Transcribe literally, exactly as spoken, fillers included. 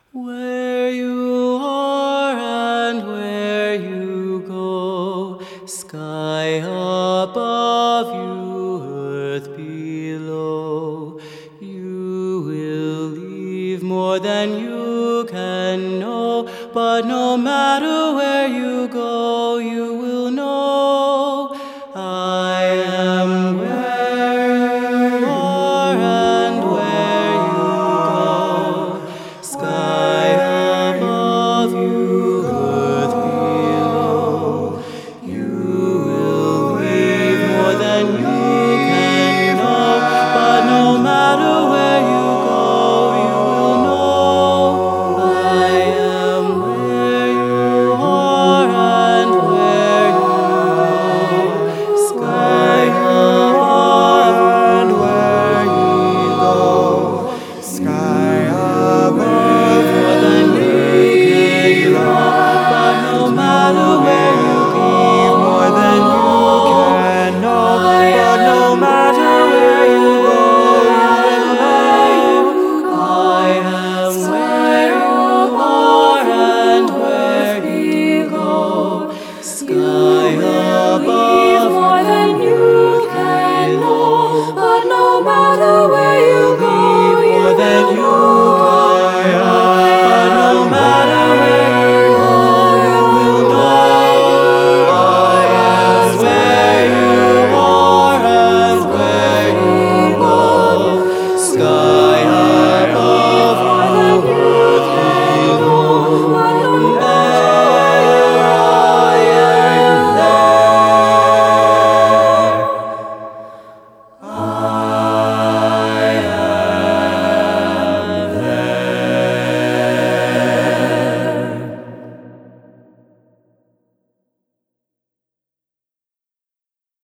Where you are and where you go, sky above you, earth below, you will leave more than you can know, but no matter where you go, you